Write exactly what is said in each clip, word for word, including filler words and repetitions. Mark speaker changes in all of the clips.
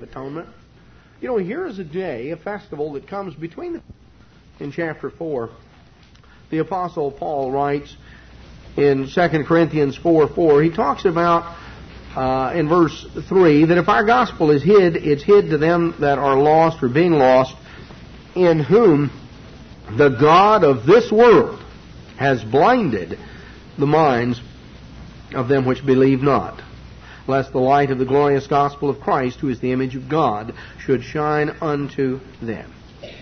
Speaker 1: atonement. You know, here is a day, a festival that comes between the... In chapter four, the Apostle Paul writes in Second Corinthians four four, he talks about, uh, in verse three, that if our gospel is hid, it's hid to them that are lost or being lost, in whom the God of this world has blinded the minds of them which believe not, lest the light of the glorious gospel of Christ, who is the image of God, should shine unto them.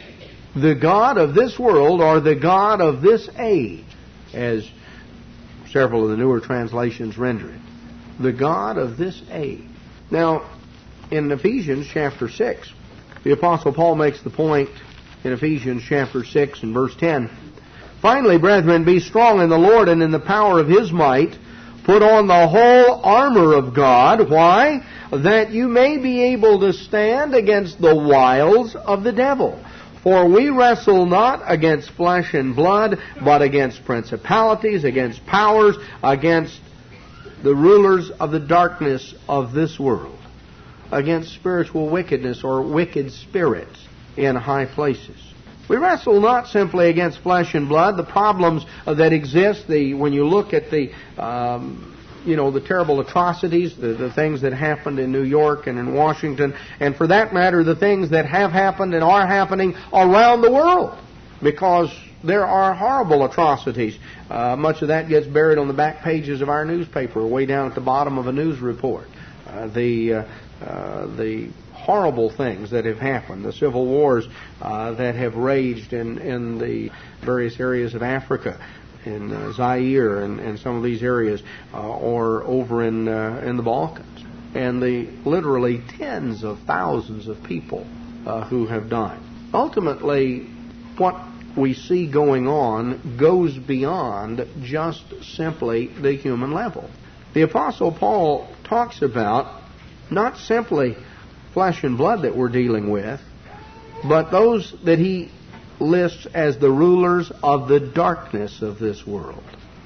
Speaker 1: The God of this world, or the God of this age, as several of the newer translations render it. The God of this age. Now, in Ephesians chapter six, the Apostle Paul makes the point in Ephesians chapter six and verse ten. Finally, brethren, be strong in the Lord and in the power of His might. Put on the whole armor of God. Why? That you may be able to stand against the wiles of the devil. For we wrestle not against flesh and blood, but against principalities, against powers, against the rulers of the darkness of this world, against spiritual wickedness or wicked spirits in high places. We wrestle not simply against flesh and blood. The problems that exist, the when you look at the um, you know, the terrible atrocities, the, the things that happened in New York and in Washington, and for that matter, the things that have happened and are happening around the world, because there are horrible atrocities. Uh, much of that gets buried on the back pages of our newspaper, way down at the bottom of a news report. Uh, the uh, uh, the horrible things that have happened, the civil wars uh, that have raged in, in the various areas of Africa, in uh, Zaire and, and some of these areas, uh, or over in uh, in the Balkans, and the literally tens of thousands of people uh, who have died. Ultimately, what we see going on goes beyond just simply the human level. The Apostle Paul talks about not simply flesh and blood that we're dealing with, but those that he lists as the rulers of the darkness of this world,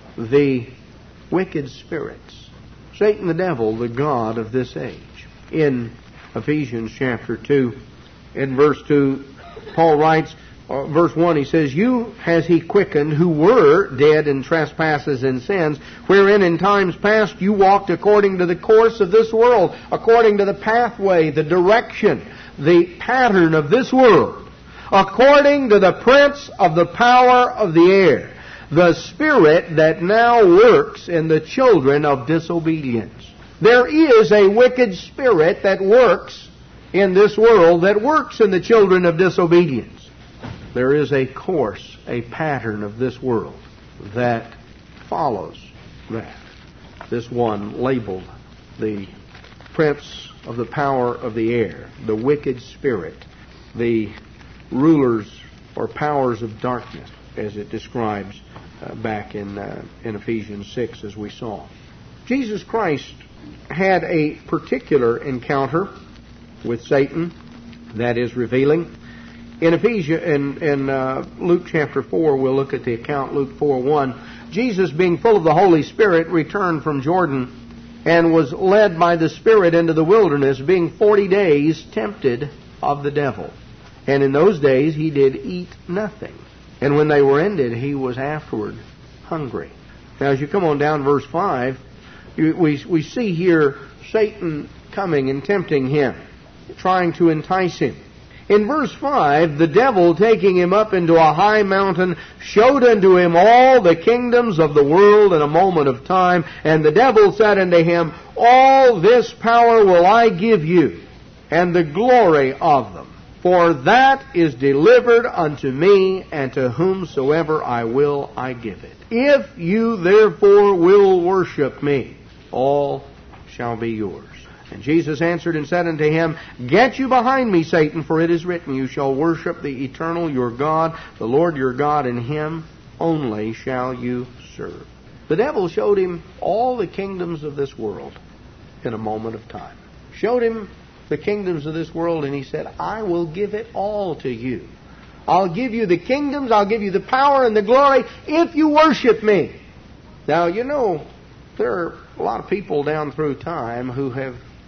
Speaker 1: the wicked spirits, Satan the devil, the god of this age. In Ephesians chapter two, in verse two, Paul writes, uh, verse one, he says, You has he quickened who were dead in trespasses and sins, wherein in times past you walked according to the course of this world, according to the pathway, the direction, the pattern of this world, according to the prince of the power of the air, the spirit that now works in the children of disobedience. There is a wicked spirit that works in this world, that works in the children of disobedience. There is a course, a pattern of this world that follows that. This one labeled the prince of the power of the air, the wicked spirit, the rulers or powers of darkness, as it describes uh, back in uh, in Ephesians six, as we saw. Jesus Christ had a particular encounter with Satan that is revealing. In Ephesians, in, in uh, Luke chapter four, we'll look at the account, Luke four one. Jesus, being full of the Holy Spirit, returned from Jordan and was led by the Spirit into the wilderness, being forty days tempted of the devil. And in those days he did eat nothing. And when they were ended, he was afterward hungry. Now, as you come on down verse five, you, we, we see here Satan coming and tempting him, trying to entice him. In verse five, the devil, taking him up into a high mountain, showed unto him all the kingdoms of the world in a moment of time. And the devil said unto him, All this power will I give you, and the glory of them. For that is delivered unto me, and to whomsoever I will I give it. If you therefore will worship me, all shall be yours. And Jesus answered and said unto him, Get you behind me, Satan, for it is written, You shall worship the eternal your God, the Lord your God, and him only shall you serve. The devil showed him all the kingdoms of this world in a moment of time. Showed him the kingdoms of this world, and he said, I will give it all to you. I'll give you the kingdoms, I'll give you the power and the glory if you worship me. Now, you know, there are a lot of people down through time who have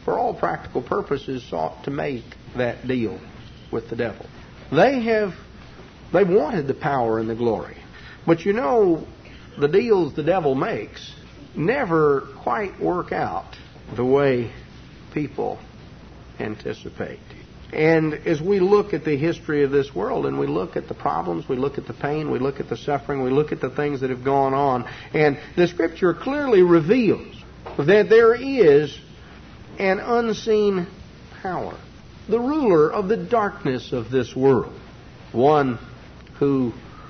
Speaker 1: for all practical purposes, sought to make that deal with the devil. They have, they wanted the power and the glory. But you know, the deals the devil makes never quite work out the way people anticipate. And as we look at the history of this world, and we look at the problems, we look at the pain, we look at the suffering, we look at the things that have gone on, and the Scripture clearly reveals that there is an unseen power, the ruler of the darkness of this world, one who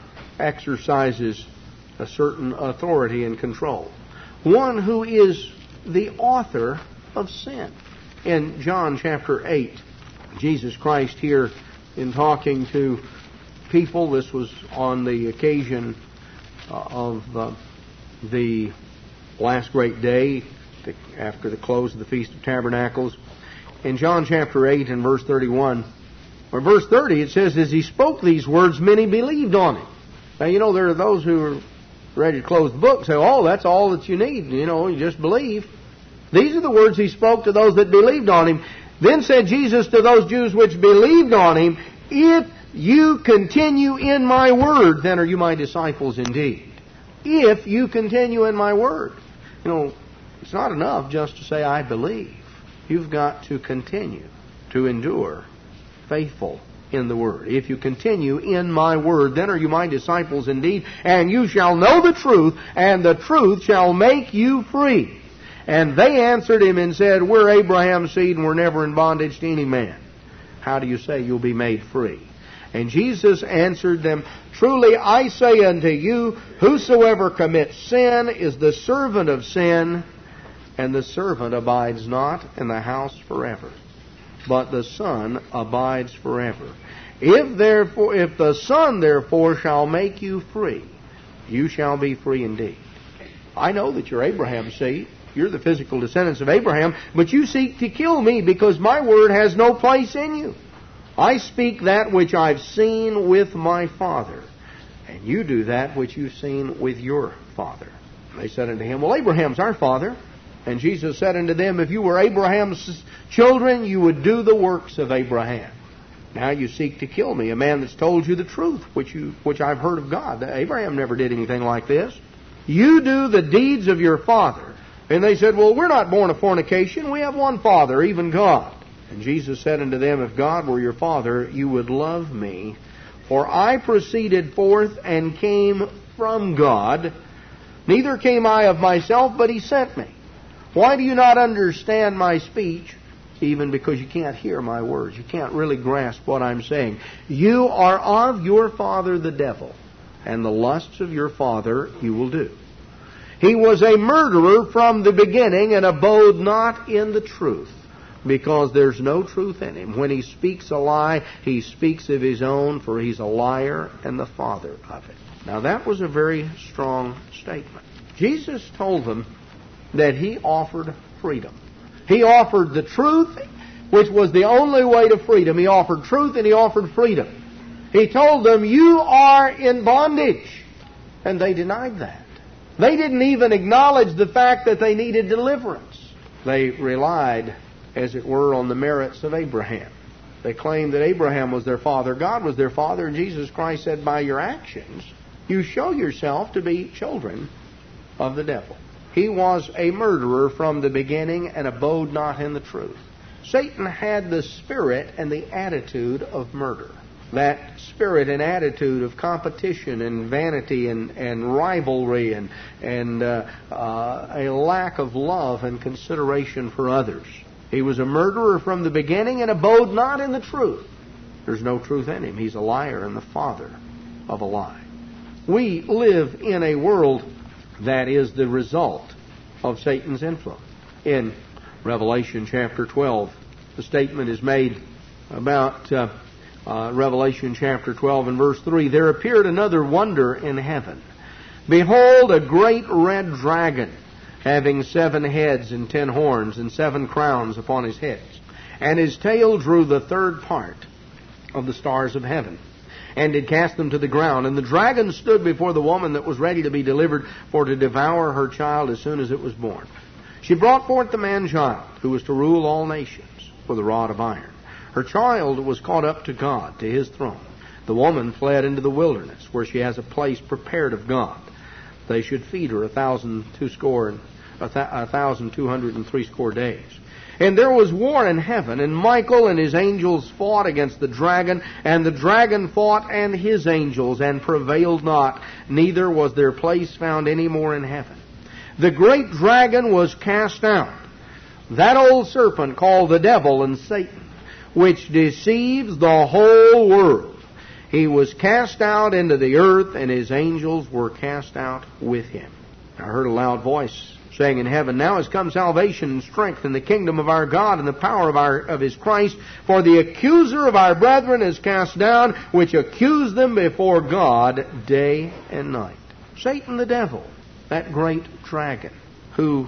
Speaker 1: exercises a certain authority and control, one who is the author of sin. In John chapter eight, Jesus Christ here, in talking to people, this was on the occasion of uh, the last great day, after the close of the Feast of Tabernacles. In John chapter eight and verse thirty-one, or verse thirty, it says, as he spoke these words, many believed on him. Now, you know, there are those who are ready to close the book and say, oh, that's all that you need. You know, you just believe. These are the words he spoke to those that believed on him. Then said Jesus to those Jews which believed on him, if you continue in my word, then are you my disciples indeed. If you continue in my word. You know, it's not enough just to say, I believe. You've got to continue to endure faithful in the word. If you continue in my word, then are you my disciples indeed, and you shall know the truth, and the truth shall make you free. And they answered him and said, we're Abraham's seed, and we're never in bondage to any man. How do you say you'll be made free? And Jesus answered them, truly I say unto you, whosoever commits sin is the servant of sin, and the servant abides not in the house forever, but the Son abides forever. If therefore, if the Son therefore shall make you free, you shall be free indeed. I know that you're Abraham's seed. You're the physical descendants of Abraham, but you seek to kill me because my word has no place in you. I speak that which I've seen with my Father, and you do that which you've seen with your father. And they said unto him, well, Abraham's our father. And Jesus said unto them, if you were Abraham's children, you would do the works of Abraham. Now you seek to kill me, a man that's told you the truth, which you, which I've heard of God. Abraham never did anything like this. You do the deeds of your father. And they said, well, we're not born of fornication. We have one Father, even God. And Jesus said unto them, if God were your Father, you would love me. For I proceeded forth and came from God. Neither came I of myself, but He sent me. Why do you not understand my speech? Even because you can't hear my words. You can't really grasp what I'm saying. You are of your father the devil, and the lusts of your father you will do. He was a murderer from the beginning and abode not in the truth, because there's no truth in him. When he speaks a lie, he speaks of his own, for he's a liar and the father of it. Now that was a very strong statement. Jesus told them that He offered freedom. He offered the truth, which was the only way to freedom. He offered truth and He offered freedom. He told them, you are in bondage. And they denied that. They didn't even acknowledge the fact that they needed deliverance. They relied, as it were, on the merits of Abraham. They claimed that Abraham was their father, God was their father, and Jesus Christ said, by your actions, you show yourself to be children of the devil. He was a murderer from the beginning and abode not in the truth. Satan had the spirit and the attitude of murder. That spirit and attitude of competition and vanity and, and rivalry and, and uh, uh, a lack of love and consideration for others. He was a murderer from the beginning and abode not in the truth. There's no truth in him. He's a liar and the father of a lie. We live in a world that is the result of Satan's influence. In Revelation chapter twelve, the statement is made about uh, uh, Revelation chapter twelve and verse three. There appeared another wonder in heaven. Behold, a great red dragon, having seven heads and ten horns and seven crowns upon his heads. And his tail drew the third part of the stars of heaven, and did cast them to the ground. And the dragon stood before the woman that was ready to be delivered, for to devour her child as soon as it was born. She brought forth the man-child, who was to rule all nations with a rod of iron. Her child was caught up to God, to his throne. The woman fled into the wilderness, where she has a place prepared of God. They should feed her a thousand two score and a, th- a thousand two hundred and three score days. And there was war in heaven, and Michael and his angels fought against the dragon, and the dragon fought and his angels, and prevailed not, neither was their place found any more in heaven. The great dragon was cast out, that old serpent called the devil and Satan, which deceives the whole world. He was cast out into the earth, and his angels were cast out with him. I heard a loud voice saying in heaven, Now has come salvation and strength in the kingdom of our God and the power of our of his Christ. For the accuser of our brethren is cast down, which accused them before God day and night. Satan the devil, that great dragon, who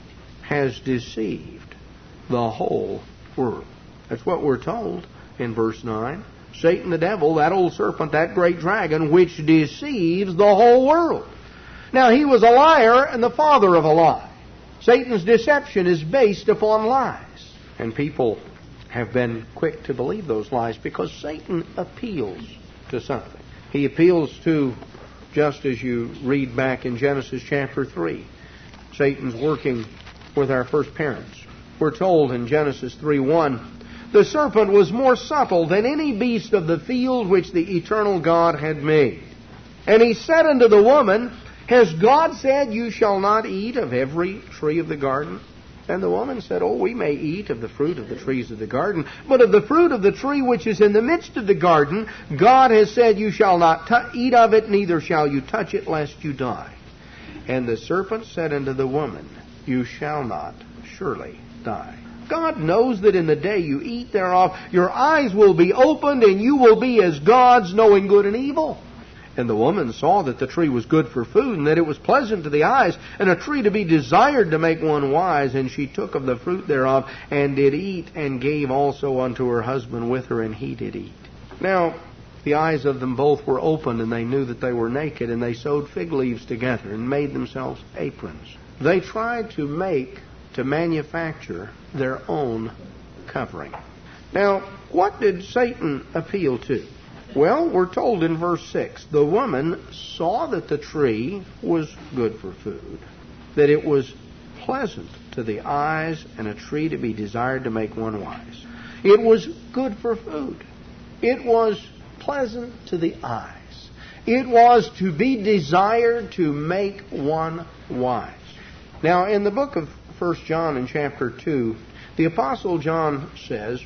Speaker 1: has deceived the whole world. That's what we're told in verse nine. Satan the devil, that old serpent, that great dragon, which deceives the whole world. Now, he was a liar and the father of a lie. Satan's deception is based upon lies. And people have been quick to believe those lies because Satan appeals to something. He appeals to, just as you read back in Genesis chapter three, Satan's working with our first parents. We're told in Genesis three one, the serpent was more subtle than any beast of the field which the eternal God had made. And he said unto the woman, Has God said, You shall not eat of every tree of the garden? And the woman said, Oh, we may eat of the fruit of the trees of the garden, but of the fruit of the tree which is in the midst of the garden, God has said, You shall not t- eat of it, neither shall you touch it, lest you die. And the serpent said unto the woman, You shall not surely die. God knows that in the day you eat thereof, your eyes will be opened, and you will be as gods, knowing good and evil. And the woman saw that the tree was good for food, and that it was pleasant to the eyes, and a tree to be desired to make one wise. And she took of the fruit thereof, and did eat, and gave also unto her husband with her, and he did eat. Now, the eyes of them both were opened, and they knew that they were naked, and they sewed fig leaves together, and made themselves aprons. They tried to make, to manufacture their own covering. Now, what did Satan appeal to? Well, we're told in verse six, the woman saw that the tree was good for food, that it was pleasant to the eyes, and a tree to be desired to make one wise. It was good for food. It was pleasant to the eyes. It was to be desired to make one wise. Now, in the book of First John in chapter two, the Apostle John says,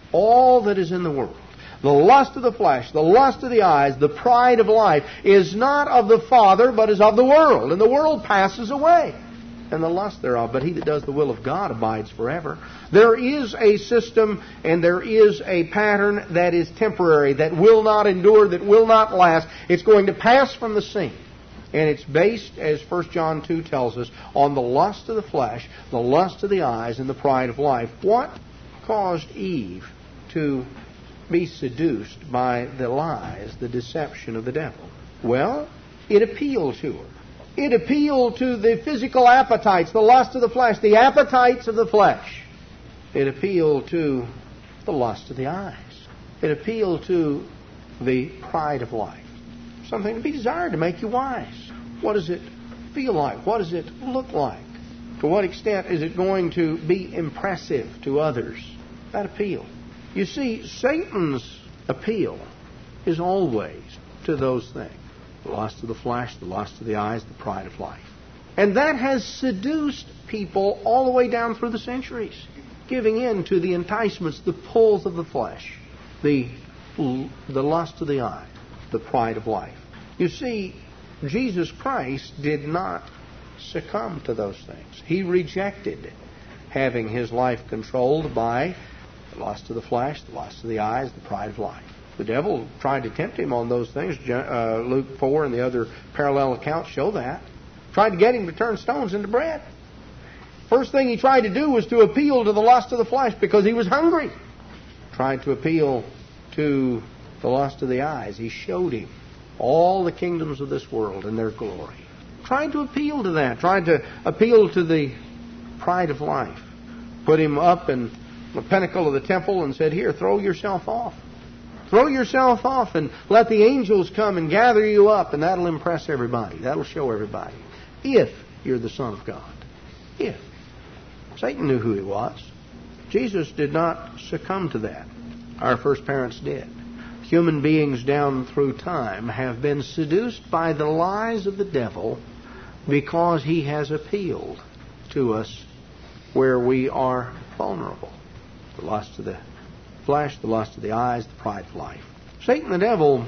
Speaker 1: all that is in the world, the lust of the flesh, the lust of the eyes, the pride of life, is not of the Father, but is of the world. And the world passes away, and the lust thereof. But he that does the will of God abides forever. There is a system, and there is a pattern that is temporary, that will not endure, that will not last. It's going to pass from the scene. And it's based, as First John two tells us, on the lust of the flesh, the lust of the eyes, and the pride of life. What caused Eve to be seduced by the lies, the deception of the devil? Well, it appealed to her. It appealed to the physical appetites, the lust of the flesh, the appetites of the flesh. It appealed to the lust of the eyes. It appealed to the pride of life. Something to be desired to make you wise. What does it feel like? What does it look like? To what extent is it going to be impressive to others? That appeal. You see, Satan's appeal is always to those things. The lust of the flesh, the lust of the eyes, the pride of life. And that has seduced people all the way down through the centuries, giving in to the enticements, the pulls of the flesh, the, the lust of the eyes, the pride of life. You see, Jesus Christ did not succumb to those things. He rejected having his life controlled by the lust of the flesh, the lust of the eyes, the pride of life. The devil tried to tempt him on those things. Uh, Luke four and the other parallel accounts show that. Tried to get him to turn stones into bread. First thing he tried to do was to appeal to the lust of the flesh because he was hungry. Tried to appeal to the lust of the eyes. He showed him all the kingdoms of this world and their glory. Tried to appeal to that. Tried to appeal to the pride of life. put him up in the pinnacle of the temple and said, "Here, throw yourself off. Throw yourself off and let the angels come and gather you up, and that'll impress everybody. That'll show everybody. If you're the Son of God." If. Satan knew who he was. Jesus did not succumb to that. Our first parents did. Human beings down through time have been seduced by the lies of the devil because he has appealed to us where we are vulnerable. The lust of the flesh, the lust of the eyes, the pride of life. Satan, the devil,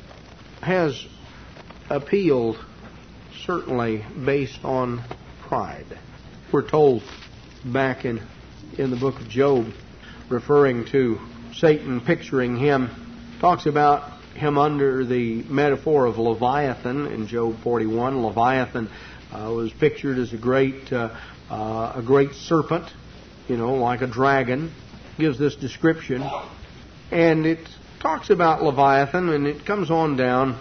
Speaker 1: has appealed certainly based on pride. We're told back in, in the book of Job, referring to Satan, picturing him, talks about him under the metaphor of Leviathan in Job forty-one. Leviathan uh, was pictured as a great uh, uh, a great serpent, you know, like a dragon. Gives this description, and it talks about Leviathan, and it comes on down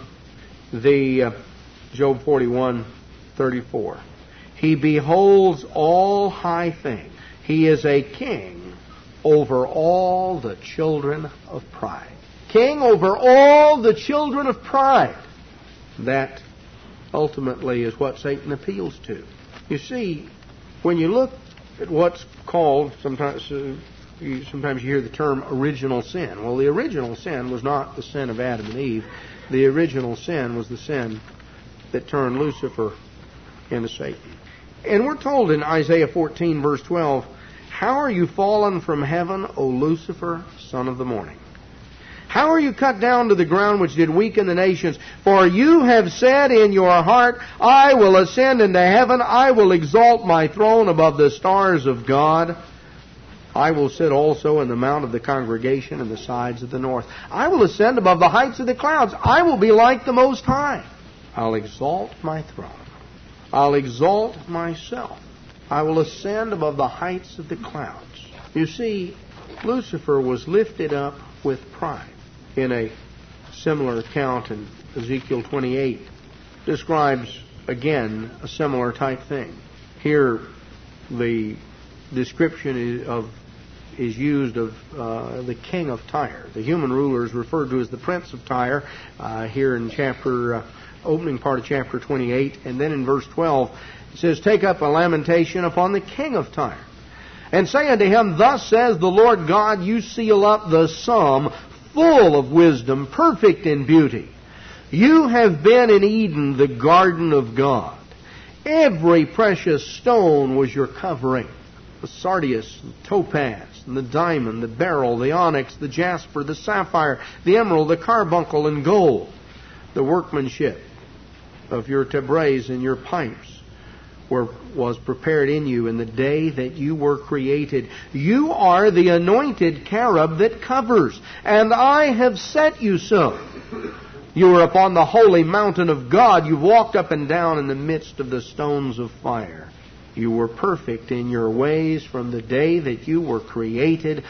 Speaker 1: the uh, Job forty-one thirty-four. He beholds all high things. He is a king over all the children of pride. King over all the children of pride. That ultimately is what Satan appeals to. You see, when you look at what's called, sometimes uh, you, sometimes you hear the term original sin. Well, the original sin was not the sin of Adam and Eve. The original sin was the sin that turned Lucifer into Satan. And we're told in Isaiah fourteen, verse twelve, "How are you fallen from heaven, O Lucifer, son of the morning? How are you cut down to the ground, which did weaken the nations? For you have said in your heart, I will ascend into heaven. I will exalt my throne above the stars of God. I will sit also in the mount of the congregation in the sides of the north. I will ascend above the heights of the clouds. I will be like the Most High. I'll exalt my throne. I'll exalt myself. I will ascend above the heights of the clouds." You see, Lucifer was lifted up with pride. In a similar account in Ezekiel twenty-eight, describes again a similar type thing. Here, the description is of is used of uh, the king of Tyre. The human ruler is referred to as the prince of Tyre uh, here in chapter uh, opening part of chapter twenty-eight, and then in verse twelve it says, "Take up a lamentation upon the king of Tyre, and say unto him, Thus says the Lord God, you seal up the sum, full of wisdom, perfect in beauty. You have been in Eden, the garden of God. Every precious stone was your covering, the sardius, the topaz, and the diamond, the beryl, the onyx, the jasper, the sapphire, the emerald, the carbuncle, and gold. The workmanship of your tabrets and your pipes were, was prepared in you in the day that you were created. You are the anointed cherub that covers, and I have set you so. You are upon the holy mountain of God. You walked up and down in the midst of the stones of fire. You were perfect in your ways from the day that you were created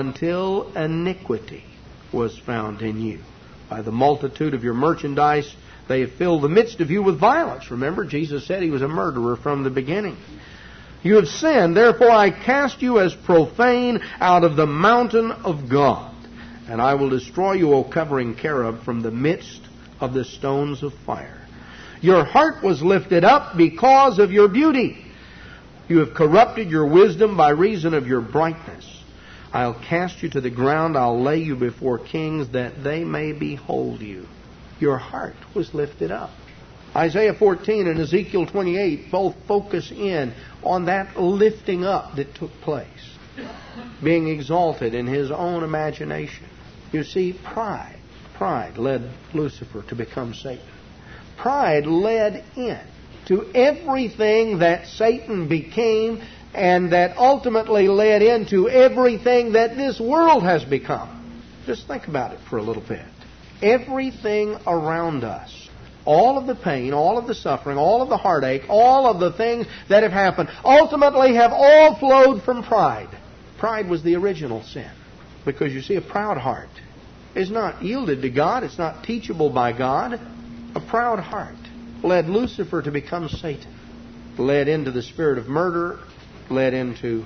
Speaker 1: until iniquity was found in you. By the multitude of your merchandise, they have filled the midst of you with violence." Remember, Jesus said he was a murderer from the beginning. "You have sinned, therefore I cast you as profane out of the mountain of God. And I will destroy you, O covering cherub, from the midst of the stones of fire. Your heart was lifted up because of your beauty. You have corrupted your wisdom by reason of your brightness. I'll cast you to the ground. I'll lay you before kings that they may behold you." Your heart was lifted up. Isaiah fourteen and Ezekiel twenty-eight both focus in on that lifting up that took place. Being exalted in his own imagination. You see, pride. Pride led Lucifer to become Satan. Pride led in to everything that Satan became, and that ultimately led into everything that this world has become. Just think about it for a little bit. Everything around us, all of the pain, all of the suffering, all of the heartache, all of the things that have happened, ultimately have all flowed from pride. Pride was the original sin. Because you see, a proud heart is not yielded to God. It's not teachable by God. A proud heart led Lucifer to become Satan. Led into the spirit of murder. Led into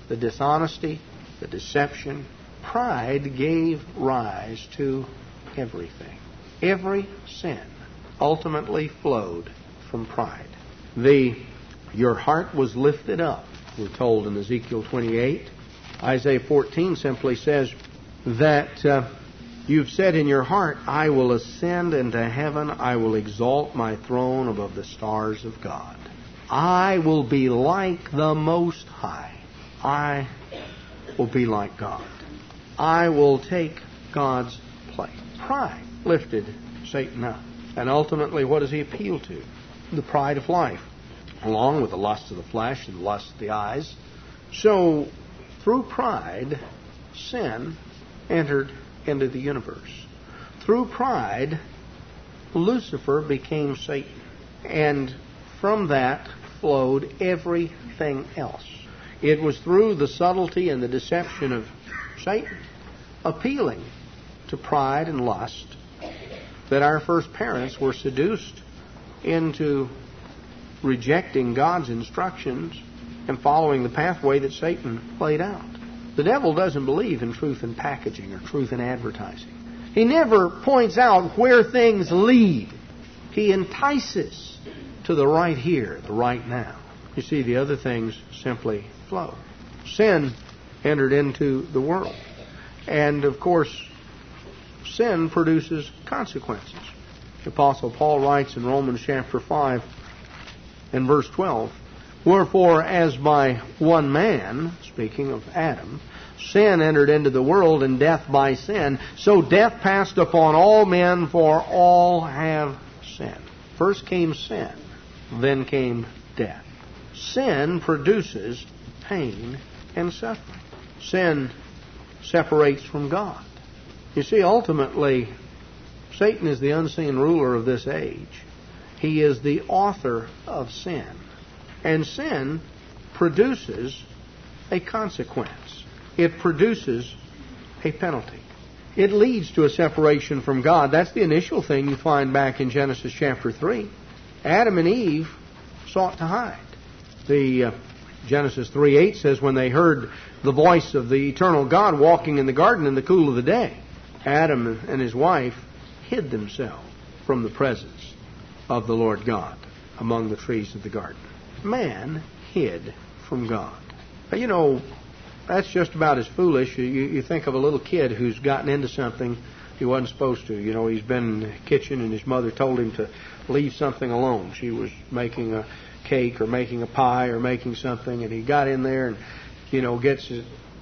Speaker 1: the dishonesty, the deception. Pride gave rise to everything. Every sin ultimately flowed from pride. The your heart was lifted up, we're told in Ezekiel twenty-eight. Isaiah fourteen simply says that uh, you've said in your heart, I will ascend into heaven, I will exalt my throne above the stars of God. I will be like the Most High. I will be like God. I will take God's place. Pride lifted Satan up. And ultimately, what does he appeal to? The pride of life, along with the lust of the flesh and the lust of the eyes. So, through pride, sin entered into the universe. Through pride, Lucifer became Satan. And from that flowed everything else. It was through the subtlety and the deception of Satan, appealing to pride and lust, that our first parents were seduced into rejecting God's instructions and following the pathway that Satan laid out. The devil doesn't believe in truth in packaging or truth in advertising. He never points out where things lead. He entices to the right here, the right now. You see, the other things simply flow. Sin entered into the world. And, of course, sin produces consequences. The Apostle Paul writes in Romans chapter five and verse twelve, Wherefore, as by one man, speaking of Adam, sin entered into the world, and death by sin, so death passed upon all men, for all have sinned. First came sin, then came death. Sin produces pain and suffering. Sin separates from God. You see, ultimately, Satan is the unseen ruler of this age. He is the author of sin. And sin produces a consequence. It produces a penalty. It leads to a separation from God. That's the initial thing you find back in Genesis chapter three. Adam and Eve sought to hide. The uh, Genesis three eight says, when they heard the voice of the eternal God walking in the garden in the cool of the day, Adam and his wife hid themselves from the presence of the Lord God among the trees of the garden. Man hid from God. You know, that's just about as foolish. You, you think of a little kid who's gotten into something he wasn't supposed to. You know, he's been in the kitchen and his mother told him to leave something alone. She was making a cake or making a pie or making something, and he got in there and, you know, gets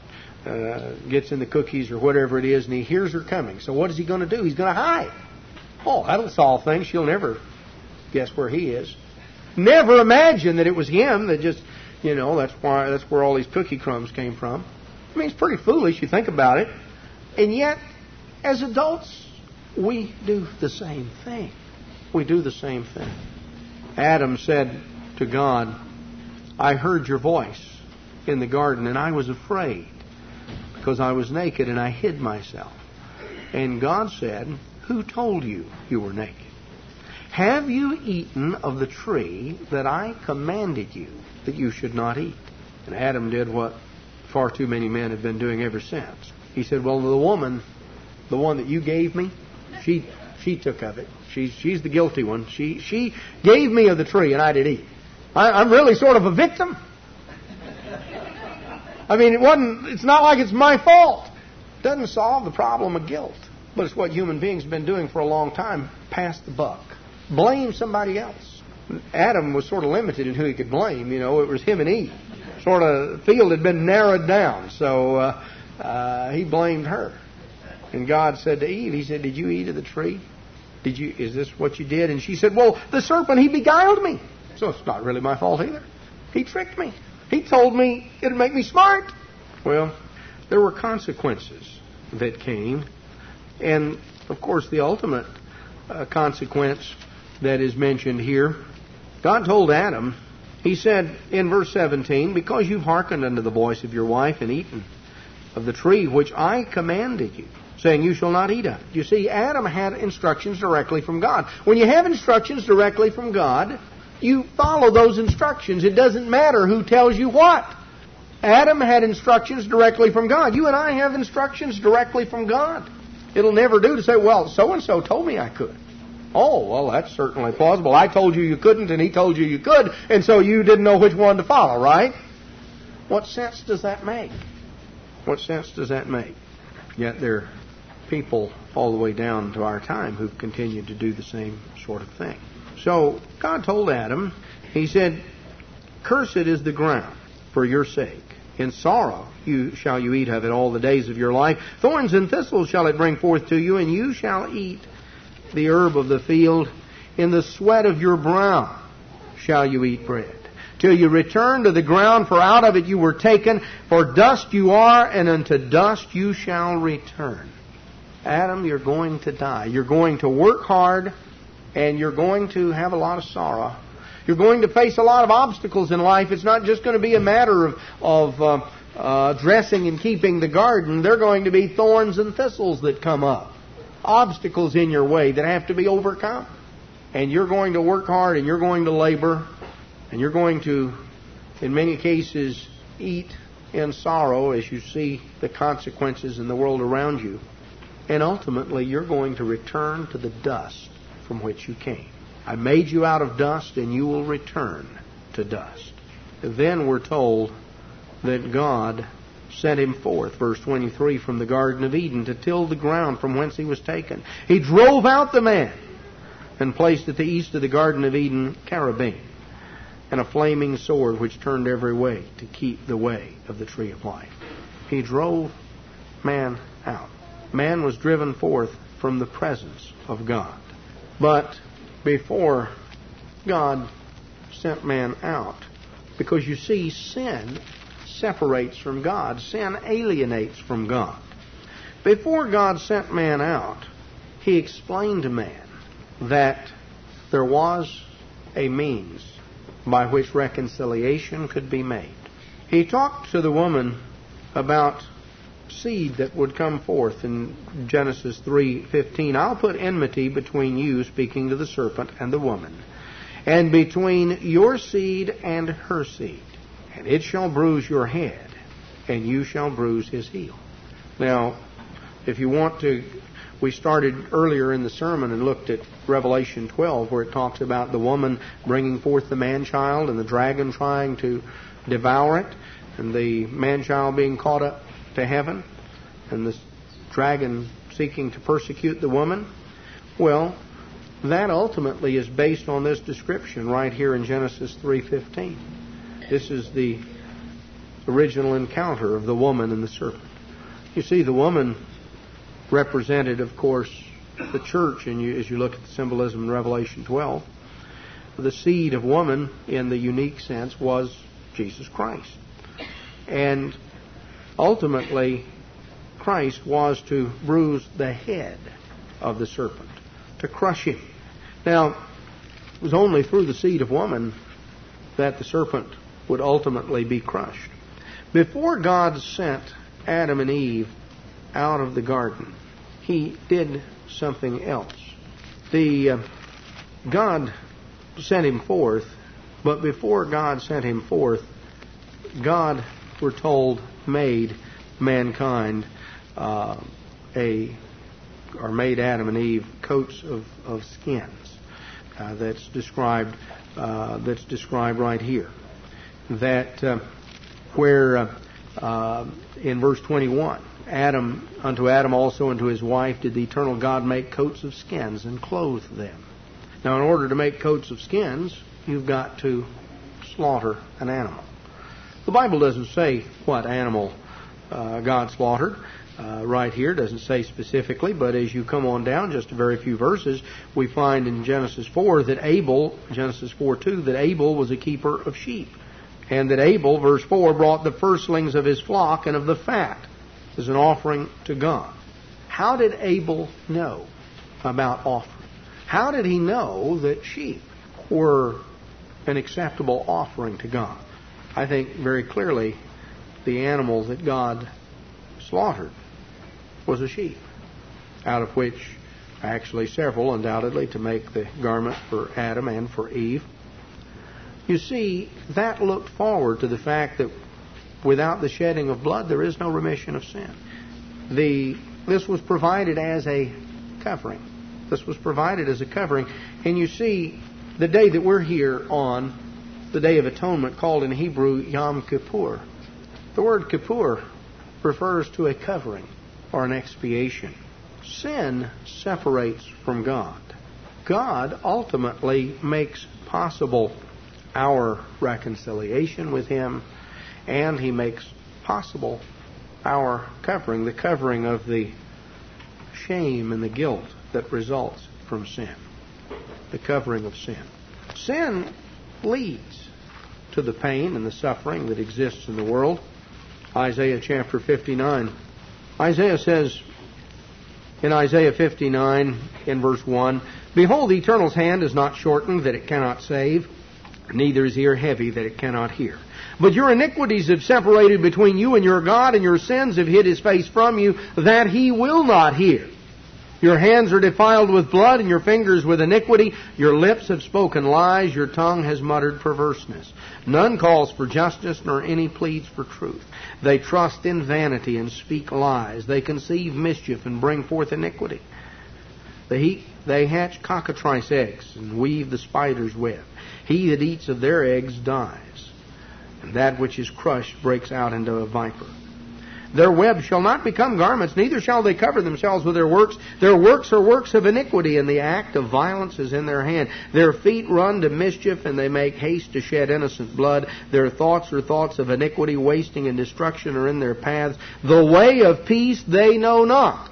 Speaker 1: uh, gets in the cookies or whatever it is, and he hears her coming. So what is he going to do? He's going to hide. Oh, that'll solve things. She'll never guess where he is. Never imagine that it was him that just, you know, that's why that's where all these cookie crumbs came from. I mean, it's pretty foolish. You think about it. And yet, as adults, we do the same thing. We do the same thing. Adam said to God, I heard your voice in the garden, and I was afraid because I was naked and I hid myself. And God said, who told you you were naked? Have you eaten of the tree that I commanded you that you should not eat? And Adam did what far too many men have been doing ever since. He said, well, the woman, the one that you gave me, she she took of it. She's, she's the guilty one. She, she gave me of the tree and I did eat. I, I'm really sort of a victim. I mean, it wasn't. It's not like it's my fault. It doesn't solve the problem of guilt. But it's what human beings have been doing for a long time. Pass the buck. Blame somebody else. Adam was sort of limited in who he could blame. You know, it was him and Eve. Sort of, the field had been narrowed down. So uh, uh, he blamed her. And God said to Eve, he said, did you eat of the tree? Did you? Is this what you did? And she said, well, the serpent, he beguiled me. So it's not really my fault either. He tricked me. He told me it would make me smart. Well, there were consequences that came. And, of course, the ultimate uh, consequence that is mentioned here, God told Adam, he said in verse seventeen, because you've hearkened unto the voice of your wife and eaten of the tree which I commanded you, saying you shall not eat of it. You see, Adam had instructions directly from God. When you have instructions directly from God, you follow those instructions. It doesn't matter who tells you what. Adam had instructions directly from God. You and I have instructions directly from God. It'll never do to say, well, so-and-so told me I could. Oh, well, that's certainly plausible. I told you you couldn't, and he told you you could, and so you didn't know which one to follow, right? What sense does that make? What sense does that make? Yet there are people all the way down to our time who've continued to do the same sort of thing. So God told Adam, He said, cursed is the ground for your sake. In sorrow you shall you eat of it all the days of your life. Thorns and thistles shall it bring forth to you, and you shall eat the herb of the field. In the sweat of your brow shall you eat bread, till you return to the ground, for out of it you were taken. For dust you are, and unto dust you shall return. Adam, you're going to die. You're going to work hard, and you're going to have a lot of sorrow. You're going to face a lot of obstacles in life. It's not just going to be a matter of, of uh, uh, dressing and keeping the garden. There are going to be thorns and thistles that come up. Obstacles in your way that have to be overcome. And you're going to work hard, and you're going to labor, and you're going to, in many cases, eat in sorrow as you see the consequences in the world around you. And ultimately, you're going to return to the dust from which you came. I made you out of dust, and you will return to dust. Then we're told that God sent him forth, verse twenty-three, from the Garden of Eden to till the ground from whence he was taken. He drove out the man and placed at the east of the Garden of Eden cherubim and a flaming sword which turned every way to keep the way of the tree of life. He drove man out. Man was driven forth from the presence of God. But before God sent man out, because you see, sin separates from God. Sin alienates from God. Before God sent man out, He explained to man that there was a means by which reconciliation could be made. He talked to the woman about seed that would come forth in Genesis three fifteen. I'll put enmity between you, speaking to the serpent, and the woman, and between your seed and her seed. And it shall bruise your head, and you shall bruise his heel. Now, if you want to, we started earlier in the sermon and looked at Revelation twelve, where it talks about the woman bringing forth the man-child and the dragon trying to devour it, and the man-child being caught up to heaven, and the dragon seeking to persecute the woman. Well, that ultimately is based on this description right here in Genesis three fifteen. This is the original encounter of the woman and the serpent. You see, the woman represented, of course, the church, and you, as you look at the symbolism in Revelation twelve, the seed of woman, in the unique sense, was Jesus Christ. And ultimately, Christ was to bruise the head of the serpent, to crush him. Now, it was only through the seed of woman that the serpent would ultimately be crushed. Before God sent Adam and Eve out of the garden, He did something else. The uh, God sent him forth, but before God sent him forth, God, we're told, made mankind uh, a, or made Adam and Eve coats of, of skins. Uh, that's described. Uh, that's described right here. That uh, where uh, uh, in verse twenty-one, Adam unto Adam also and to his wife did the eternal God make coats of skins and clothe them. Now, in order to make coats of skins, you've got to slaughter an animal. The Bible doesn't say what animal uh, God slaughtered. Uh, right here, doesn't say specifically, but as you come on down just a very few verses, we find in Genesis four that Abel, Genesis four two, that Abel was a keeper of sheep. And that Abel, verse four, brought the firstlings of his flock and of the fat as an offering to God. How did Abel know about offering? How did he know that sheep were an acceptable offering to God? I think very clearly the animal that God slaughtered was a sheep, out of which actually several, undoubtedly, to make the garment for Adam and for Eve. You see, that looked forward to the fact that Without the shedding of blood, there is no remission of sin. The this was provided as a covering. This was provided as a covering. And you see, the day that we're here on, the Day of Atonement, called in Hebrew Yom Kippur. The word Kippur refers to a covering or an expiation. Sin separates from God. God ultimately makes possible our reconciliation with Him, and He makes possible our covering, the covering of the shame and the guilt that results from sin. The covering of sin. Sin leads to the pain and the suffering that exists in the world. Isaiah chapter fifty-nine. Isaiah says in Isaiah fifty-nine, in verse one, "Behold, the Eternal's hand is not shortened, that it cannot save, neither is ear heavy, that it cannot hear. But your iniquities have separated between you and your God, and your sins have hid His face from you, that He will not hear. Your hands are defiled with blood, and your fingers with iniquity. Your lips have spoken lies, your tongue has muttered perverseness. None calls for justice, nor any pleads for truth. They trust in vanity and speak lies. They conceive mischief and bring forth iniquity. They, they hatch cockatrice eggs and weave the spider's web. He that eats of their eggs dies, and that which is crushed breaks out into a viper. Their web shall not become garments, neither shall they cover themselves with their works. Their works are works of iniquity, and the act of violence is in their hand. Their feet run to mischief, and they make haste to shed innocent blood. Their thoughts are thoughts of iniquity, wasting and destruction are in their paths. The way of peace they know not,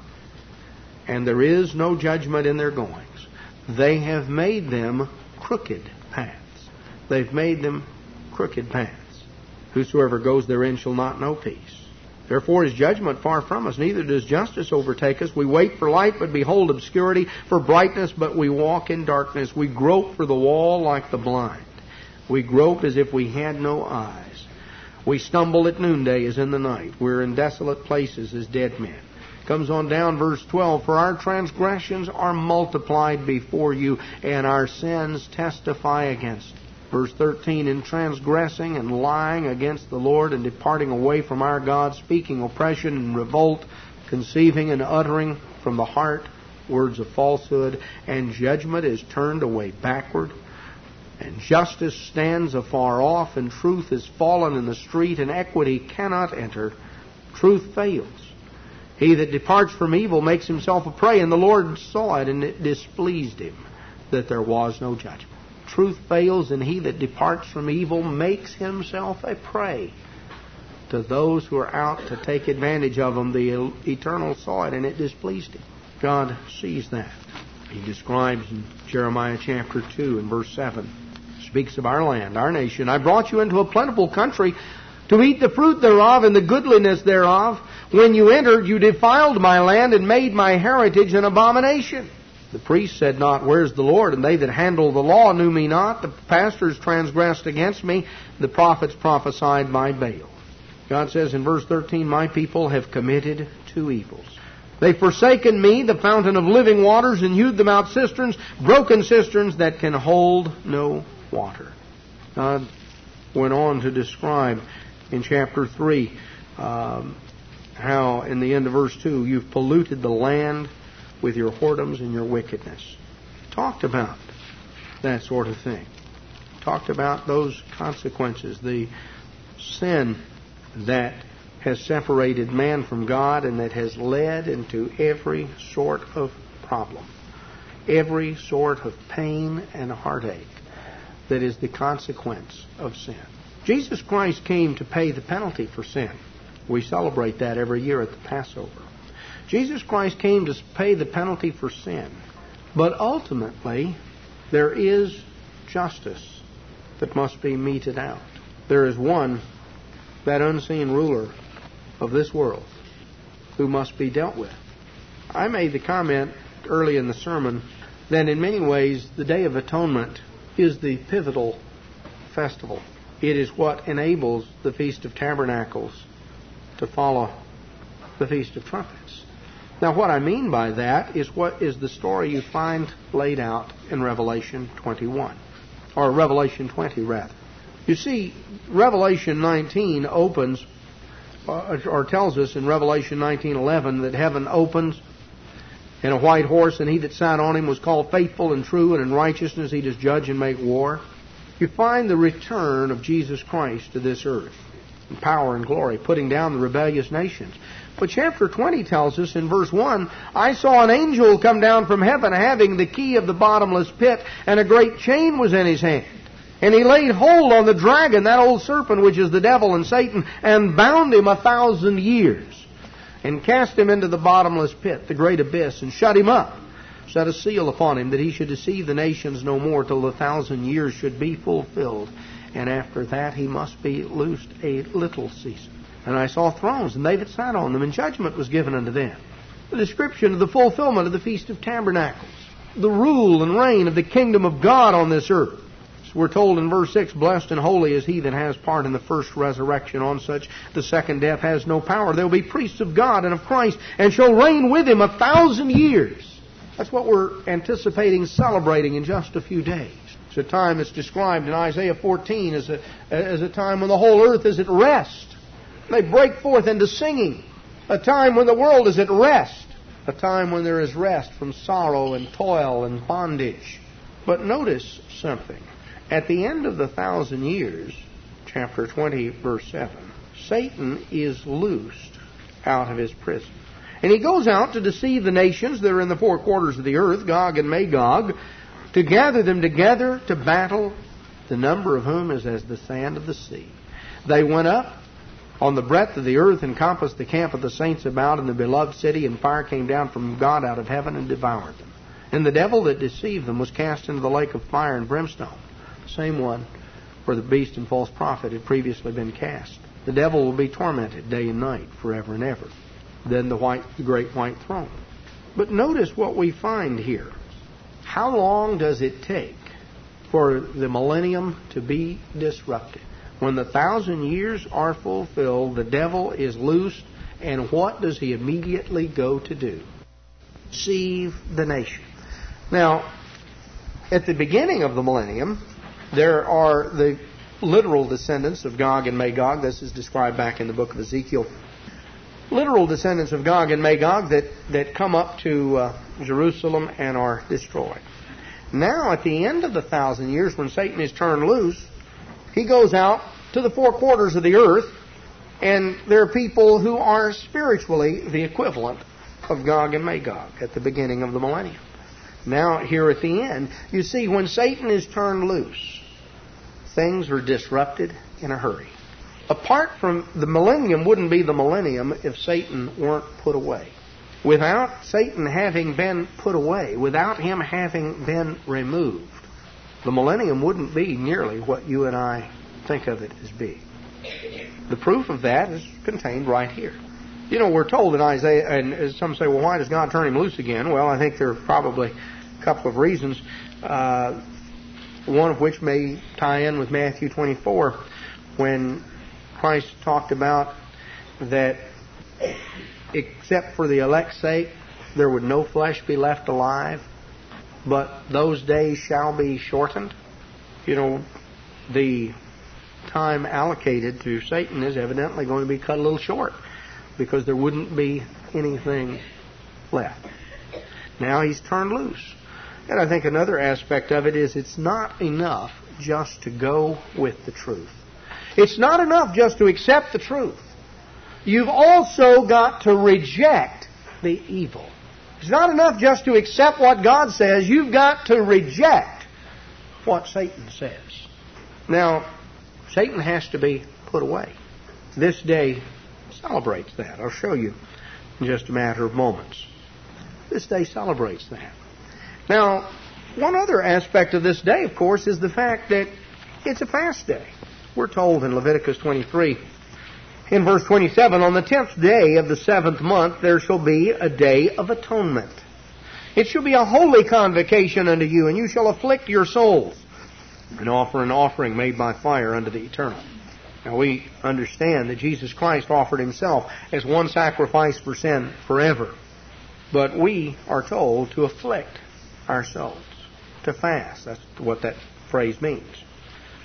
Speaker 1: and there is no judgment in their goings. They have made them crooked paths. They've made them crooked paths. Whosoever goes therein shall not know peace. Therefore is judgment far from us, neither does justice overtake us. We wait for light, but behold obscurity, for brightness, but we walk in darkness. We grope for the wall like the blind. We grope as if we had no eyes. We stumble at noonday as in the night. We're in desolate places as dead men. Comes on down, verse twelve, for our transgressions are multiplied before you, and our sins testify against us. Verse thirteen, in transgressing and lying against the Lord and departing away from our God, speaking oppression and revolt, conceiving and uttering from the heart words of falsehood, and judgment is turned away backward, and justice stands afar off, and truth is fallen in the street, and equity cannot enter. Truth fails. He that departs from evil makes himself a prey, and the Lord saw it, and it displeased Him that there was no judgment. Truth fails, and he that departs from evil makes himself a prey to those who are out to take advantage of him. The Eternal saw it, and it displeased Him. God sees that. He describes in Jeremiah chapter two and verse seven, speaks of our land, our nation. I brought you into a plentiful country to eat the fruit thereof and the goodliness thereof. When you entered, you defiled my land and made my heritage an abomination. The priest said not, where's the Lord? And they that handle the law knew me not. The pastors transgressed against me. The prophets prophesied by Baal. God says in verse thirteen, my people have committed two evils. They've forsaken me, the fountain of living waters, and hewed them out cisterns, broken cisterns that can hold no water. God went on to describe in chapter three um, how in the end of verse two, you've polluted the land with your whoredoms and your wickedness. Talked about that sort of thing. Talked about those consequences, the sin that has separated man from God and that has led into every sort of problem, every sort of pain and heartache that is the consequence of sin. Jesus Christ came to pay the penalty for sin. We celebrate that every year at the Passover. Jesus Christ came to pay the penalty for sin. But ultimately, there is justice that must be meted out. There is one, that unseen ruler of this world, who must be dealt with. I made the comment early in the sermon that in many ways the Day of Atonement is the pivotal festival. It is what enables the Feast of Tabernacles to follow the Feast of Trumpets. Now, what I mean by that is what is the story you find laid out in Revelation twenty-one, or Revelation twenty, rather. You see, Revelation nineteen opens uh, or tells us in Revelation nineteen eleven that heaven opens, and a white horse, and he that sat on him was called Faithful and True, and in righteousness he does judge and make war. You find the return of Jesus Christ to this earth in power and glory, putting down the rebellious nations. But chapter twenty tells us in verse one, I saw an angel come down from heaven, having the key of the bottomless pit, and a great chain was in his hand. And he laid hold on the dragon, that old serpent, which is the devil and Satan, and bound him a thousand years, and cast him into the bottomless pit, the great abyss, and shut him up, set a seal upon him, that he should deceive the nations no more till the thousand years should be fulfilled. And after that he must be loosed a little season. And I saw thrones, and they that sat on them, and judgment was given unto them. The description of the fulfillment of the Feast of Tabernacles, the rule and reign of the kingdom of God on this earth. So we're told in verse six, Blessed and holy is he that has part in the first resurrection. On such the second death has no power. They will be priests of God and of Christ, and shall reign with him a thousand years. That's what we're anticipating celebrating in just a few days. It's a time that's described in Isaiah fourteen as a, as a time when the whole earth is at rest. They break forth into singing. A time when the world is at rest. A time when there is rest from sorrow and toil and bondage. But notice something. At the end of the thousand years, chapter twenty, verse seven, Satan is loosed out of his prison. And he goes out to deceive the nations that are in the four quarters of the earth, Gog and Magog, to gather them together to battle, the number of whom is as the sand of the sea. They went up on the breadth of the earth, encompassed the camp of the saints about in the beloved city, and fire came down from God out of heaven and devoured them. And the devil that deceived them was cast into the lake of fire and brimstone, the same one where the beast and false prophet had previously been cast. The devil will be tormented day and night forever and ever. Then the white, the great white throne. But notice what we find here. How long does it take for the millennium to be disrupted? When the thousand years are fulfilled, the devil is loosed, and what does he immediately go to do? Deceive the nation. Now, at the beginning of the millennium, there are the literal descendants of Gog and Magog. This is described back in the book of Ezekiel. Literal descendants of Gog and Magog that, that come up to uh, Jerusalem and are destroyed. Now, at the end of the thousand years, when Satan is turned loose, he goes out to the four quarters of the earth, and there are people who are spiritually the equivalent of Gog and Magog at the beginning of the millennium. Now, here at the end, you see, when Satan is turned loose, things are disrupted in a hurry. Apart from the millennium wouldn't be the millennium if Satan weren't put away. Without Satan having been put away, without him having been removed, the millennium wouldn't be nearly what you and I think of it as being. The proof of that is contained right here. You know, we're told in Isaiah, and some say, well, why does God turn him loose again? Well, I think there are probably a couple of reasons, uh, one of which may tie in with Matthew twenty-four, when Christ talked about that except for the elect's sake, there would no flesh be left alive, but those days shall be shortened. You know, the time allocated to Satan is evidently going to be cut a little short, because there wouldn't be anything left. Now he's turned loose. And I think another aspect of it is it's not enough just to go with the truth. It's not enough just to accept the truth. You've also got to reject the evil. It's not enough just to accept what God says. You've got to reject what Satan says. Now, Satan has to be put away. This day celebrates that. I'll show you in just a matter of moments. This day celebrates that. Now, one other aspect of this day, of course, is the fact that it's a fast day. We're told in Leviticus twenty-three, in verse twenty-seven, on the tenth day of the seventh month there shall be a day of atonement. It shall be a holy convocation unto you, and you shall afflict your souls, and offer an offering made by fire unto the Eternal. Now we understand that Jesus Christ offered himself as one sacrifice for sin forever. But we are told to afflict our souls, to fast. That's what that phrase means.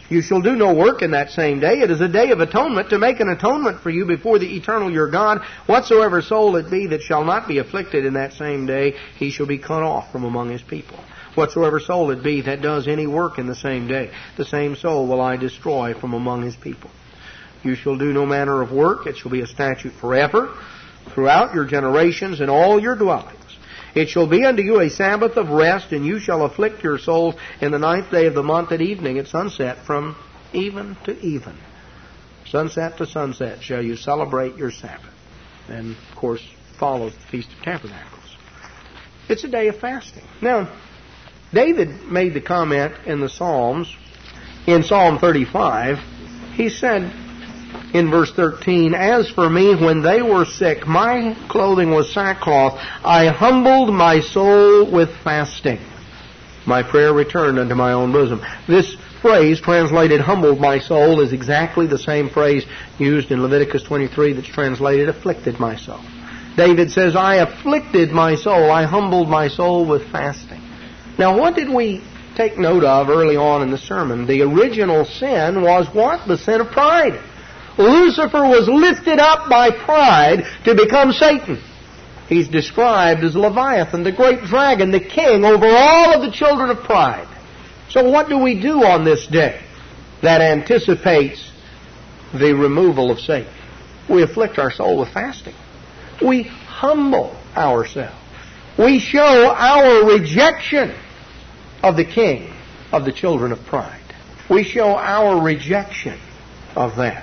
Speaker 1: You shall do no work in that same day. It is a day of atonement, to make an atonement for you before the eternal your God. Whatsoever soul it be that shall not be afflicted in that same day, he shall be cut off from among his people. Whatsoever soul it be that does any work in the same day, the same soul will I destroy from among his people. You shall do no manner of work. It shall be a statute forever, throughout your generations in all your dwellings. It shall be unto you a Sabbath of rest, and you shall afflict your souls in the ninth day of the month at evening, at sunset, from even to even. Sunset to sunset shall you celebrate your Sabbath. And, of course, follows the Feast of Tabernacles. It's a day of fasting. Now, David made the comment in the Psalms, in Psalm thirty-five, he said in verse thirteen, As for me, when they were sick, my clothing was sackcloth. I humbled my soul with fasting. My prayer returned unto my own bosom. This phrase, translated humbled my soul, is exactly the same phrase used in Leviticus twenty-three that's translated afflicted my soul. David says, I afflicted my soul. I humbled my soul with fasting. Now, what did we take note of early on in the sermon? The original sin was what? The sin of pride. Lucifer was lifted up by pride to become Satan. He's described as Leviathan, the great dragon, the king over all of the children of pride. So what do we do on this day that anticipates the removal of Satan? We afflict our soul with fasting. We humble ourselves. We show our rejection of the king of the children of pride. We show our rejection of that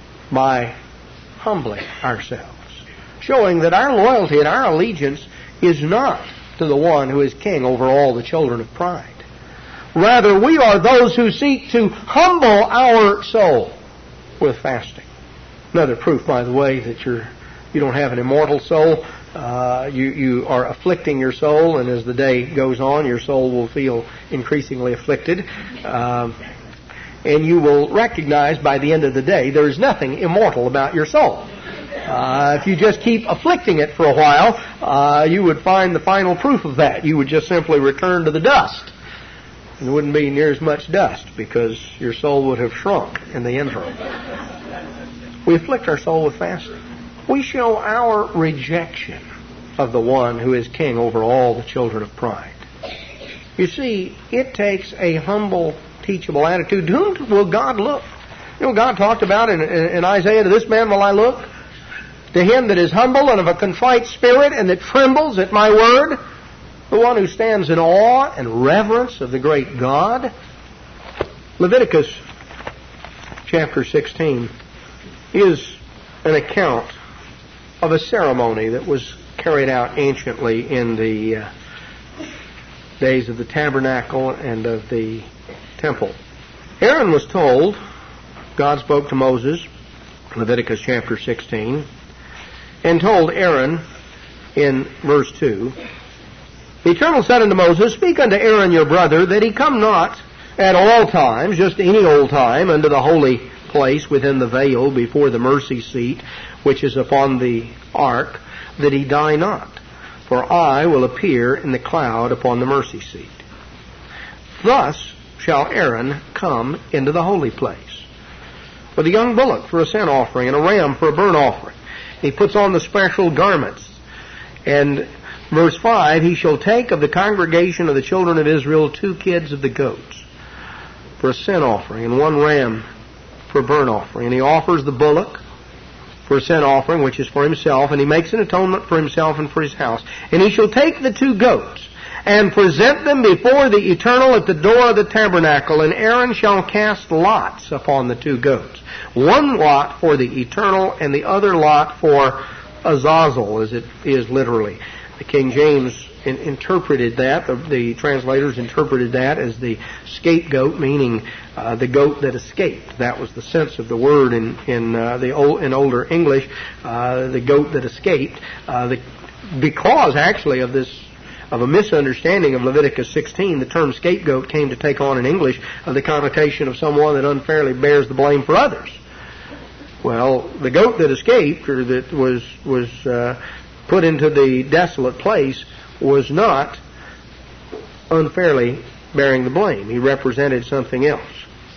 Speaker 1: by humbling ourselves, showing that our loyalty and our allegiance is not to the one who is king over all the children of pride. Rather, we are those who seek to humble our soul with fasting. Another proof, by the way, that you're, you don't have an immortal soul. Uh, you, you are afflicting your soul, and as the day goes on, your soul will feel increasingly afflicted. Um, and you will recognize by the end of the day there is nothing immortal about your soul. Uh, if you just keep afflicting it for a while, uh, you would find the final proof of that. You would just simply return to the dust. There wouldn't be near as much dust because your soul would have shrunk in the interim. We afflict our soul with fasting. We show our rejection of the one who is king over all the children of pride. You see, it takes a humble, teachable attitude. To whom will God look? You know, God talked about in, in, in Isaiah, to this man will I look, to him that is humble and of a contrite spirit and that trembles at my word, the one who stands in awe and reverence of the great God. Leviticus chapter sixteen is an account of a ceremony that was carried out anciently in the uh, days of the tabernacle and of the temple. Aaron was told, God spoke to Moses, Leviticus chapter sixteen, and told Aaron in verse two, The Eternal said unto Moses, Speak unto Aaron your brother, that he come not at all times, just any old time, unto the holy place within the veil before the mercy seat, which is upon the ark, that he die not. For I will appear in the cloud upon the mercy seat. Thus shall Aaron come into the holy place, with a young bullock for a sin offering, and a ram for a burnt offering. He puts on the special garments. And verse five, He shall take of the congregation of the children of Israel two kids of the goats for a sin offering, and one ram for a burnt offering. And he offers the bullock for a sin offering, which is for himself, and he makes an atonement for himself and for his house. And he shall take the two goats and present them before the Eternal at the door of the tabernacle, and Aaron shall cast lots upon the two goats, one lot for the Eternal and the other lot for Azazel, as it is literally. The King James in, interpreted that, the, the translators interpreted that as the scapegoat, meaning uh, the goat that escaped. That was the sense of the word in in uh, the old, in older English, uh, the goat that escaped. Uh, the, because actually of this of a misunderstanding of Leviticus sixteen, the term scapegoat came to take on in English of the connotation of someone that unfairly bears the blame for others. Well, the goat that escaped, or that was was uh, put into the desolate place, was not unfairly bearing the blame. He represented something else.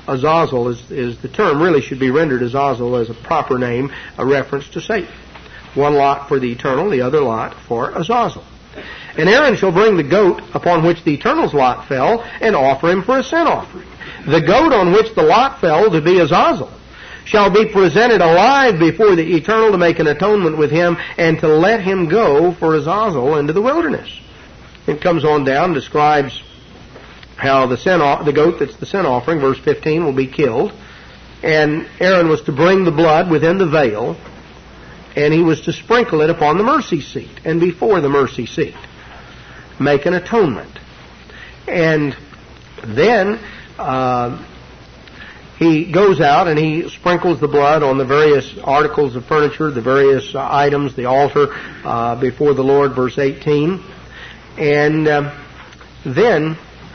Speaker 1: Azazel is, is the term, really should be rendered Azazel as a proper name, a reference to Satan. One lot for the eternal, the other lot for Azazel. And Aaron shall bring the goat upon which the eternal's lot fell, and offer him for a sin offering. The goat on which the lot fell, to be Azazel, shall be presented alive before the eternal to make an atonement with him, and to let him go for Azazel into the wilderness. It comes on down, describes how the sin, the goat that's the sin offering, verse fifteen, will be killed. And Aaron was to bring the blood within the veil, and he was to sprinkle it upon the mercy seat and before the mercy seat. Make an atonement. And then uh, he goes out and he sprinkles the blood on the various articles of furniture, the various uh, items, the altar uh, before the Lord, verse eighteen. And uh, then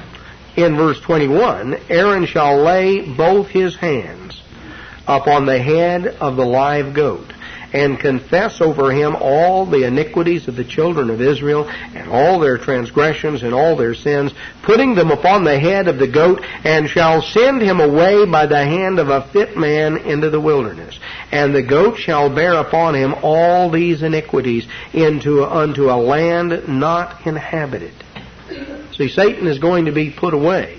Speaker 1: in verse twenty-one, Aaron shall lay both his hands upon the head of the live goat, and confess over him all the iniquities of the children of Israel, and all their transgressions and all their sins, putting them upon the head of the goat, and shall send him away by the hand of a fit man into the wilderness. And the goat shall bear upon him all these iniquities into unto a land not inhabited. See, Satan is going to be put away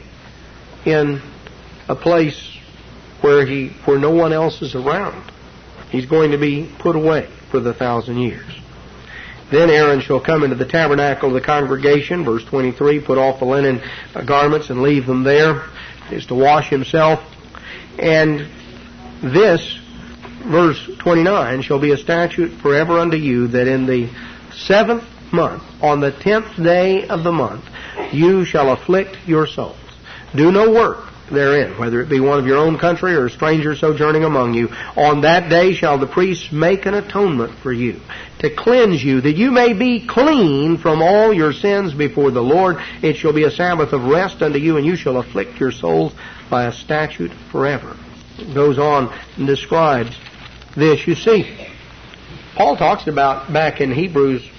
Speaker 1: in a place where he where no one else is around. He's going to be put away for the thousand years. Then Aaron shall come into the tabernacle of the congregation, verse twenty-three, put off the linen garments and leave them there. He is to wash himself. And this, verse twenty-nine, shall be a statute forever unto you, that in the seventh month, on the tenth day of the month, you shall afflict your souls. Do no work therein, whether it be one of your own country or a stranger sojourning among you. On that day shall the priests make an atonement for you, to cleanse you, that you may be clean from all your sins before the Lord. It shall be a Sabbath of rest unto you, and you shall afflict your souls by a statute forever. It goes on and describes this. You see, Paul talks about, back in Hebrews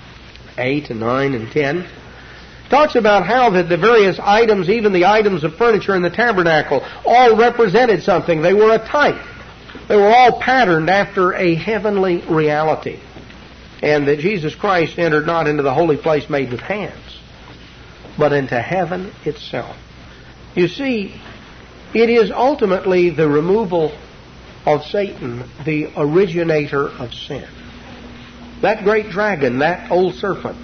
Speaker 1: eight and nine and ten, talks about how that the various items, even the items of furniture in the tabernacle, all represented something. They were a type. They were all patterned after a heavenly reality. And that Jesus Christ entered not into the holy place made with hands, but into heaven itself. You see, it is ultimately the removal of Satan, the originator of sin. That great dragon, that old serpent,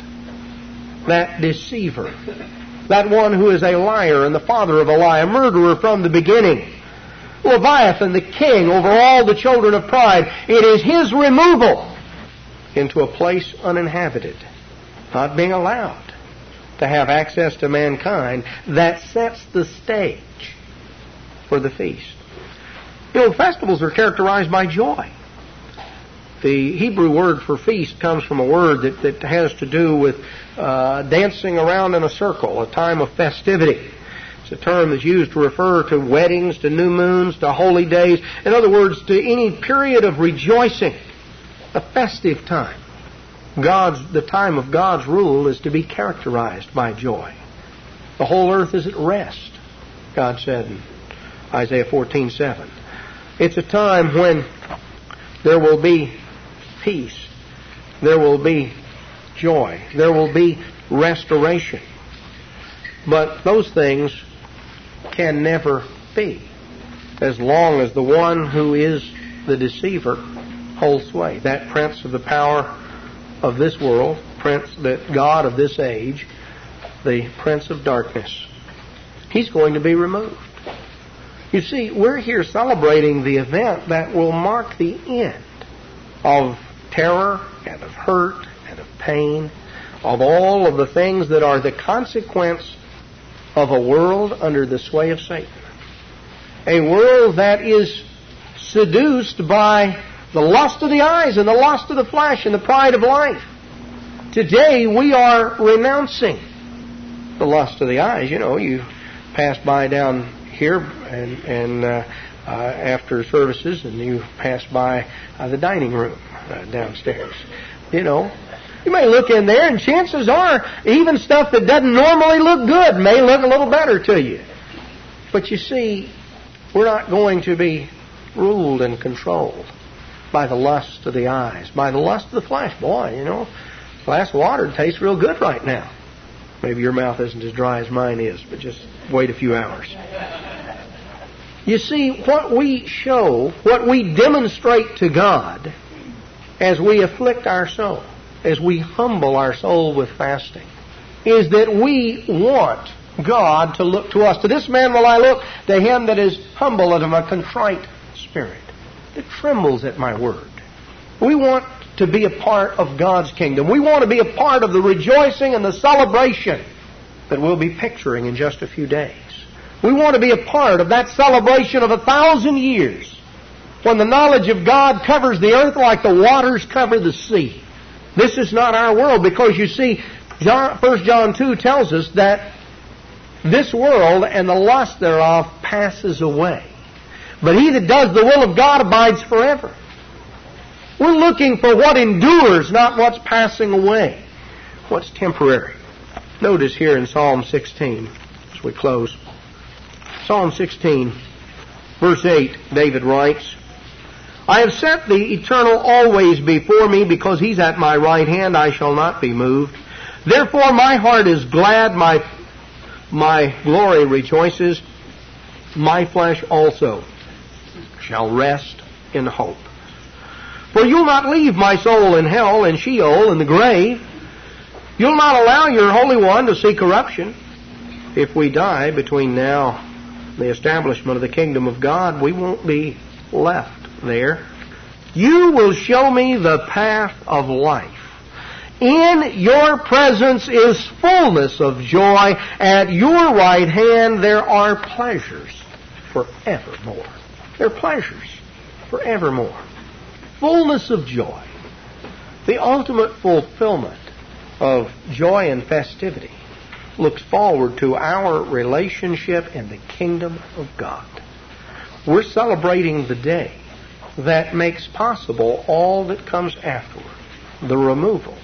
Speaker 1: that deceiver, that one who is a liar and the father of a lie, a murderer from the beginning, Leviathan, the king over all the children of pride. It is his removal into a place uninhabited, not being allowed to have access to mankind, that sets the stage for the feast. You know, festivals are characterized by joy. The Hebrew word for feast comes from a word that, that has to do with uh, dancing around in a circle, a time of festivity. It's a term that's used to refer to weddings, to new moons, to holy days. In other words, to any period of rejoicing, a festive time. God's the time of God's rule is to be characterized by joy. The whole earth is at rest, God said in Isaiah fourteen seven. It's a time when there will be peace. There will be joy. There will be restoration. But those things can never be as long as the one who is the deceiver holds sway. That prince of the power of this world, prince, that God of this age, the prince of darkness, he's going to be removed. You see, we're here celebrating the event that will mark the end of terror and of hurt and of pain, of all of the things that are the consequence of a world under the sway of Satan. A world that is seduced by the lust of the eyes and the lust of the flesh and the pride of life. Today we are renouncing the lust of the eyes. You know, you pass by down here and, and uh, uh, after services, and you pass by uh, the dining room uh, downstairs. You know, you may look in there, and chances are even stuff that doesn't normally look good may look a little better to you. But you see,
Speaker 2: We're not going to be ruled and controlled by the lust of the eyes, by the lust of the flesh. Boy, you know, a glass of water tastes real good right now. Maybe your mouth isn't as dry as mine is, but just wait a few hours. You see, what we show, what we demonstrate to God as we afflict our soul, as we humble our soul with fasting, is that we want God to look to us. To this man will I look, to him that is humble and of a contrite spirit, that trembles at my word. We want to be a part of God's kingdom. We want to be a part of the rejoicing and the celebration that we'll be picturing in just a few days. We want to be a part of that celebration of a thousand years, when the knowledge of God covers the earth like the waters cover the sea. This is not our world, because you see, First John two tells us that this world and the lust thereof passes away, but he that does the will of God abides forever. We're looking for what endures, not what's passing away, what's temporary. Notice here in Psalm sixteen, as we close. Psalm sixteen, verse eight, David writes, I have set the eternal always before me, because he's at my right hand, I shall not be moved. Therefore my heart is glad, my, my glory rejoices, my flesh also shall rest in hope. For you'll not leave my soul in hell and Sheol in the grave. You'll not allow your Holy One to see corruption. If we die between now and the establishment of the kingdom of God, we won't be left there. You will show me the path of life. In your presence is fullness of joy. At your right hand there are pleasures forevermore. There are pleasures forevermore. Fullness of joy. The ultimate fulfillment of joy and festivity looks forward to our relationship in the kingdom of God. We're celebrating the day that makes possible all that comes afterward. The removal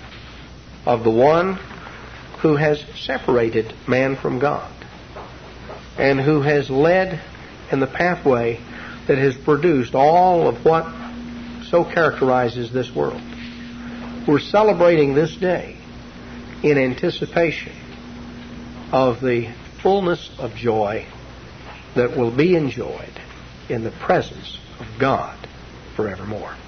Speaker 2: of the one who has separated man from God and who has led in the pathway that has produced all of what so characterizes this world. We're celebrating this day in anticipation of the fullness of joy that will be enjoyed in the presence of God forevermore.